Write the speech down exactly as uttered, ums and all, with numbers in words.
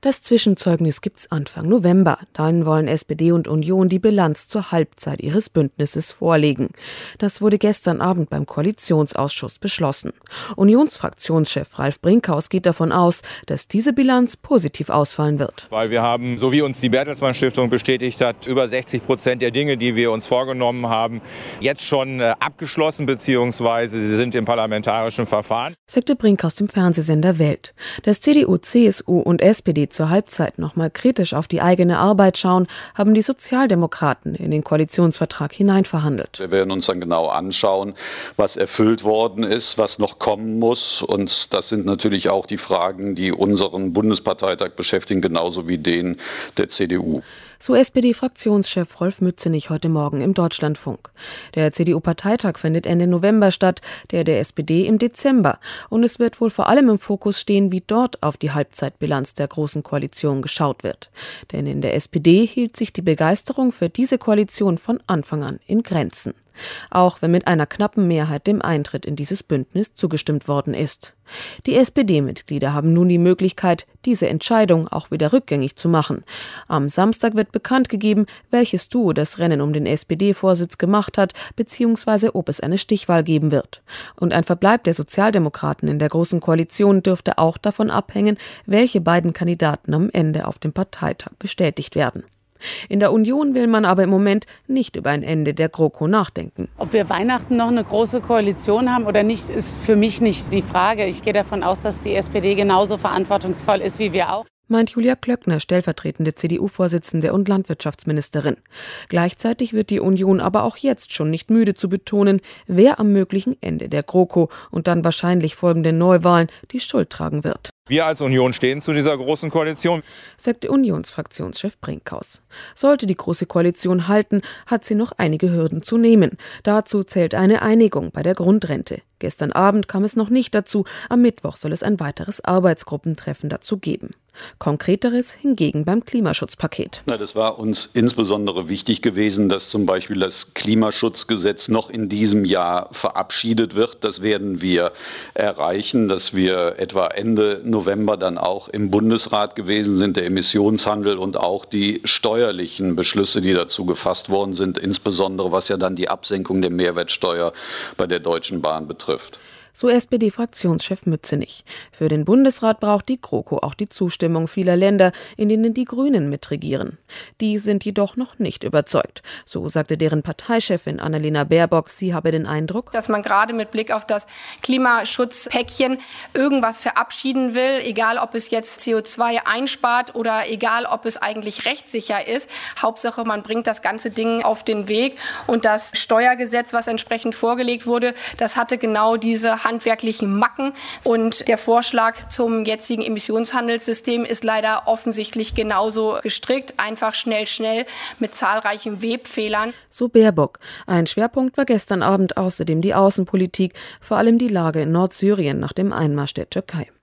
Das Zwischenzeugnis gibt's Anfang November. Dann wollen S P D und Union die Bilanz zur Halbzeit ihres Bündnisses vorlegen. Das wurde gestern Abend beim Koalitionsausschuss beschlossen. Unionsfraktionschef Ralf Brinkhaus geht davon aus, dass diese Bilanz positiv ausfallen wird. Weil wir haben, so wie uns die Bertelsmann Stiftung bestätigt hat, über sechzig Prozent der Dinge, die wir uns vorgenommen haben, jetzt schon äh, abgeschlossen bzw. sie sind im parlamentarischen Verfahren, sagte Brinkhaus dem Fernsehsender Welt. Dass C D U, C S U und S P D zur Halbzeit noch mal kritisch auf die eigene Arbeit schauen, haben die Sozialdemokraten in den Koalitionsvertrag hineinverhandelt. Wir werden uns dann genau anschauen, was erfüllt worden ist, was noch kommen muss. Und das sind natürlich auch die Fragen, die unseren Bundesparteitag beschäftigen, genauso wie den der C D U. So S P D-Fraktionschef Rolf Mützenich heute Morgen im Deutschlandfunk. Der C D U-Parteitag findet Ende November statt, der der S P D im Dezember. Und es wird wohl vor allem im Fokus stehen, wie dort auf die Halbzeitbilanz der Großen Koalition geschaut wird. Denn in der S P D hielt sich die Begeisterung für diese Koalition von Anfang an in Grenzen. Auch wenn mit einer knappen Mehrheit dem Eintritt in dieses Bündnis zugestimmt worden ist. Die S P D-Mitglieder haben nun die Möglichkeit, diese Entscheidung auch wieder rückgängig zu machen. Am Samstag wird bekannt gegeben, welches Duo das Rennen um den S P D-Vorsitz gemacht hat, beziehungsweise ob es eine Stichwahl geben wird. Und ein Verbleib der Sozialdemokraten in der Großen Koalition dürfte auch davon abhängen, welche beiden Kandidaten am Ende auf dem Parteitag bestätigt werden. In der Union will man aber im Moment nicht über ein Ende der GroKo nachdenken. Ob wir Weihnachten noch eine große Koalition haben oder nicht, ist für mich nicht die Frage. Ich gehe davon aus, dass die S P D genauso verantwortungsvoll ist wie wir auch. Meint Julia Klöckner, stellvertretende C D U-Vorsitzende und Landwirtschaftsministerin. Gleichzeitig wird die Union aber auch jetzt schon nicht müde zu betonen, wer am möglichen Ende der GroKo und dann wahrscheinlich folgenden Neuwahlen die Schuld tragen wird. Wir als Union stehen zu dieser Großen Koalition, sagte Unionsfraktionschef Brinkhaus. Sollte die Große Koalition halten, hat sie noch einige Hürden zu nehmen. Dazu zählt eine Einigung bei der Grundrente. Gestern Abend kam es noch nicht dazu, am Mittwoch soll es ein weiteres Arbeitsgruppentreffen dazu geben. Konkreteres hingegen beim Klimaschutzpaket. Na, das war uns insbesondere wichtig gewesen, dass zum Beispiel das Klimaschutzgesetz noch in diesem Jahr verabschiedet wird. Das werden wir erreichen, dass wir etwa Ende November dann auch im Bundesrat gewesen sind, der Emissionshandel und auch die steuerlichen Beschlüsse, die dazu gefasst worden sind, insbesondere was ja dann die Absenkung der Mehrwertsteuer bei der Deutschen Bahn betrifft. So S P D-Fraktionschef Mützenich. Für den Bundesrat braucht die GroKo auch die Zustimmung vieler Länder, in denen die Grünen mitregieren. Die sind jedoch noch nicht überzeugt. So sagte deren Parteichefin Annalena Baerbock, sie habe den Eindruck, dass man gerade mit Blick auf das Klimaschutzpäckchen irgendwas verabschieden will, egal ob es jetzt C O zwei einspart oder egal ob es eigentlich rechtssicher ist. Hauptsache, man bringt das ganze Ding auf den Weg. Und das Steuergesetz, was entsprechend vorgelegt wurde, das hatte genau diese handwerklichen Macken. Und der Vorschlag zum jetzigen Emissionshandelssystem ist leider offensichtlich genauso gestrickt. Einfach schnell, schnell mit zahlreichen Webfehlern. So Baerbock. Ein Schwerpunkt war gestern Abend außerdem die Außenpolitik, vor allem die Lage in Nordsyrien nach dem Einmarsch der Türkei.